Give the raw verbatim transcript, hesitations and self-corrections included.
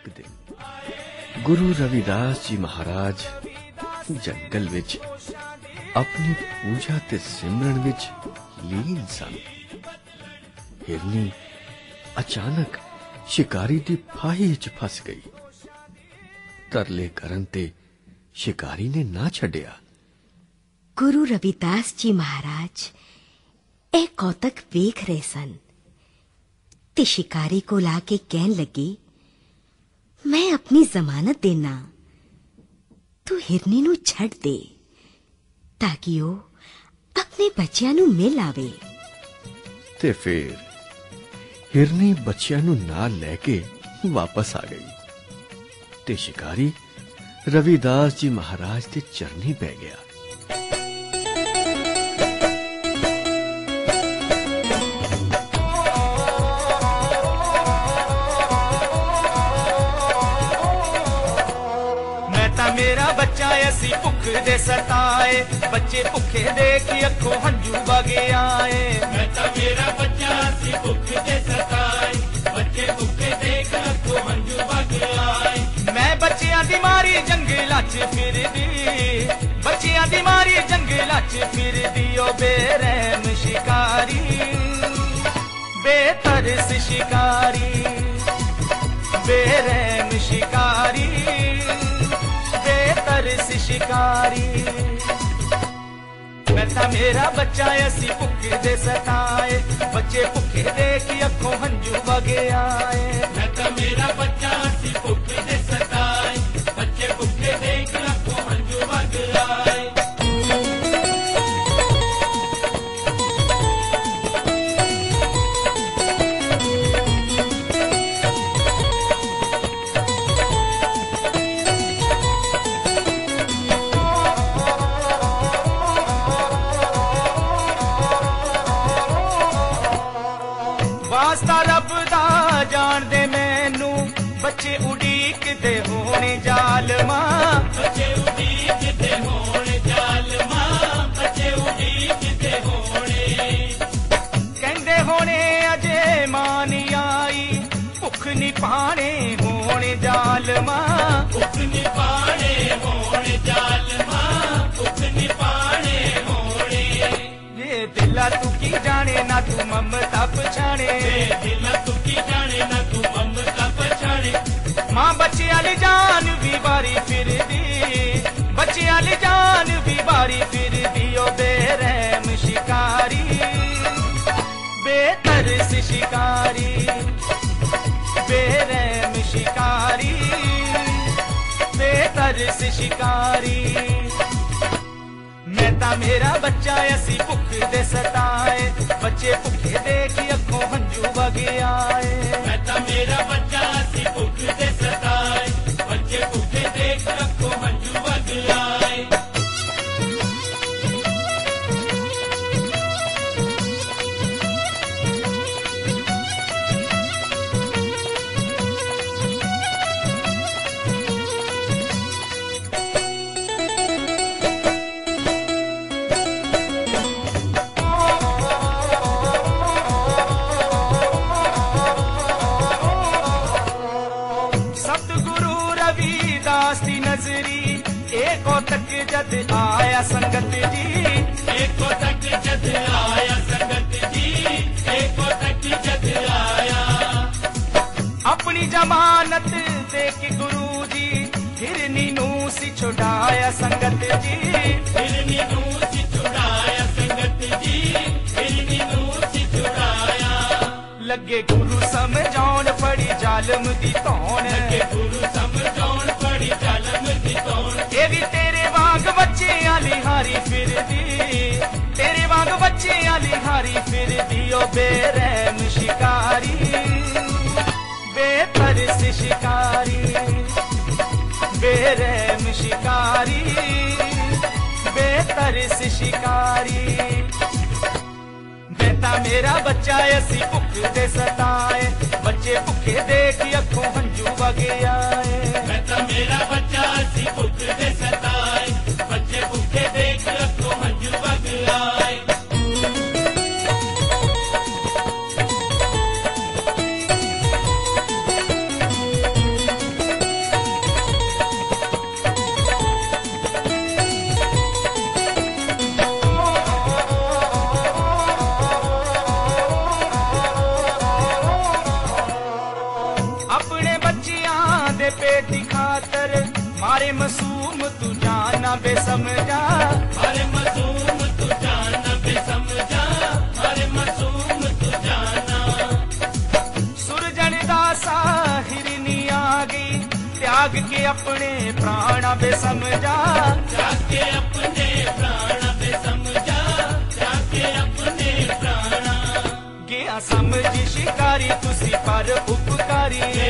एक दिन गुरु रविदास जी महाराज जंगल विच अपनी पूजा ते सिमरन विच लीन सन। हिरनी अचानक शिकारी दी फाही च फस गई। तरले करन ते शिकारी ने ना छड्डिया। गुरु रविदास जी महाराज ए कौतक वेख रहे सन ते शिकारी को लाके कहन लगे, मैं अपनी जमानत देना, तू हिरनी नू छड़ दे ताकि ओ अपने बच्चियां नू मिल आवे। ते फिर हिरनी बच्चियां नू नाल लेके वापस आ गई ते शिकारी रविदास जी महाराज दे चरनी पै गया। मेरा बच्चा ऐसी भुख दे सताए, बच्चे भुखे देख अखों हंजू बगे आए। मैं ता मेरा बच्चा ऐसी भुख दे सताए, बच्चे भुखे देख अखों हंजू बगे आए। मैं बच्चियां दी मारी जंगलां च फिरदी, बच्चियां दी मारी जंगलां च फिरदी ओ बेरहम शिकारी, बेतरस शिकारी, बेरहम शिकारी, बेतरस शिकारी। मैं ता मेरा बच्चा ऐसी भुख दे सताए, बच्चे भुखे देख अखों हंजू बगे आए। मैं ता मेरा बच्चा ऐसी भुख दे सताए, बच्चे भुखे देख अखों हंजू बगे आए। वास्ता रब दा जान दे मैनू, बच्चे उड़ीक दे होने जालमा, बच्चे उड़ीक दे होने जालमा, बच्चे उड़ीक दे होने। कहंदे होने अजे मां नी आई, भुख नी पाने होने जालमा, भुख नी पाने होने जालमा, भुख नी पाने होने। ये दिला तू की जाने ना तू ममता पछाणे, दिला तू की जाने ना तू ममता पछाणे। मां बच्चे आली जान भी बारी फिर दी, बच्चे आली जान भी बारी फिर दी ओ बेरहम शिकारी, बेतरस शिकारी, बेरहम शिकारी, बेतरस शिकारी। मैं ता मेरा बच्चा ऐसी भुख दे सताए, बच्चे भुखे देख अखों हंजू बगे आए। मैं ता मेरा बच्चा ऐसी भुख दे सताए, बच्चे भुखे देख अखों हंजू बगे आए। तक जद आया संगत जी, एक तक जद आया संगत जी, एक तक जद आया। अपनी जमानत दे के गुरु जी हिरनी नू सी छुड़ाया संगत जी, हिरनी नू सी छुड़ाया संगत जी, हिरनी नू सी छुड़ाया। लगे गुरु समझाउण पड़ी जालम दी धौण, लगे गुरु समझाउण पड़ी जालम दी धौण। ये भी तेरे वांग बच्चे आली हारी फिर दी, तेरे वांग बच्चे आली हारी फिर दी ओ बेरहम शिकारी, बेतरस शिकारी, बेरहम शिकारी, बेतरस शिकारी। बेटा मेरा बच्चा ऐसी भुख दे सताए, बच्चे भुखे देख अखों हंजू बगे आए। बेटा मेरा बच्चा ऐसी भुख दे सताए, बच्चे भुखे देख अखों हंजू बगे आए। हरे मासूम तू जाना बेसमझा, हरे मासूम तू जाना बेसमझा, हरे मासूम तू जाना। सुरजन दासा हिरनी आ गई, त्याग के अपने प्राण बेसमझा, त्याग के अपने प्राण बेसमझा, त्याग के अपने प्राण। गया समझ शिकारी तुसी पर उपकारी,